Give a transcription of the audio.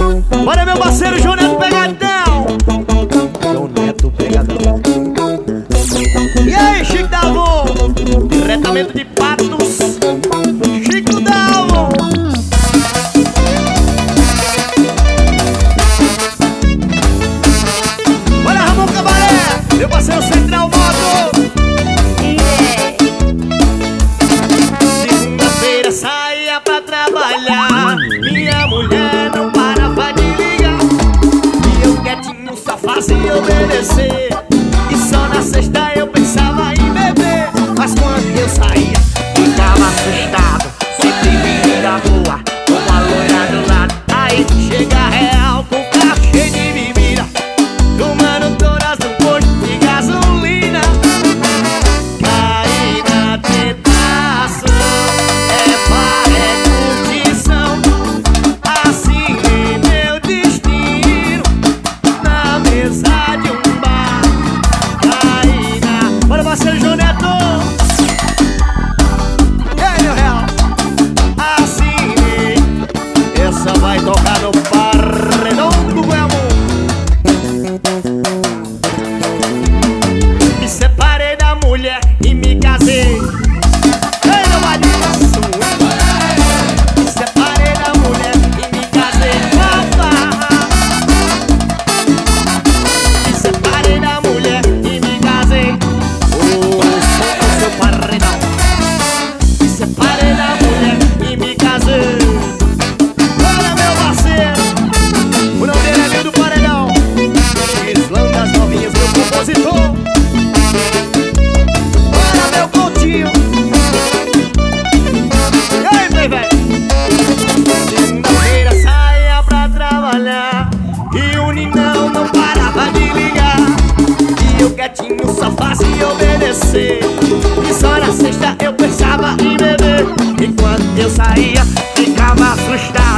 Bora, meu parceiro João Neto Pegadão. João Neto Pegadão. E aí, Chico Dalvon, diretamente de Patos, Chico Dalvon. Bora, Ramon Cabaré, meu parceiro Central Moto. Segunda-feira saía pra trabalhar, minha mulher não parava de ligar, e eu quietinho só fazia obedecer. E só na sexta eu pensava em beber, mas quando eu saía ficava assustado, sempre vinha da rua com uma loira do lado. Aí chega a real com o carro cheio de bebida, tomando todas no posto de gasolina. Caí na tentação, curtição, assim é meu destino, na mesa de um bar. Caí na... Bora, parceiro João Neto. E aí, meu real? Assim é. Essa vai tocar no paredão do Goiamum. Me separei da mulher e me casei. Ei, meu marido, me separei da mulher e me casei. Me separei da mulher e me casei. O som do seu paredão. Me separei da mulher e me casei. Olha, meu parceiro, o nome dele é Lio do Paredão. Islã das novinhas, meu compositor. Olha, meu Coutinho. E aí, baby? Segunda-feira saía pra trabalhar, e o Ninão não parava de ligar, e eu quietinho só fazia obedecer. E só na sexta eu pensava em beber, e quando eu saía ficava assustado.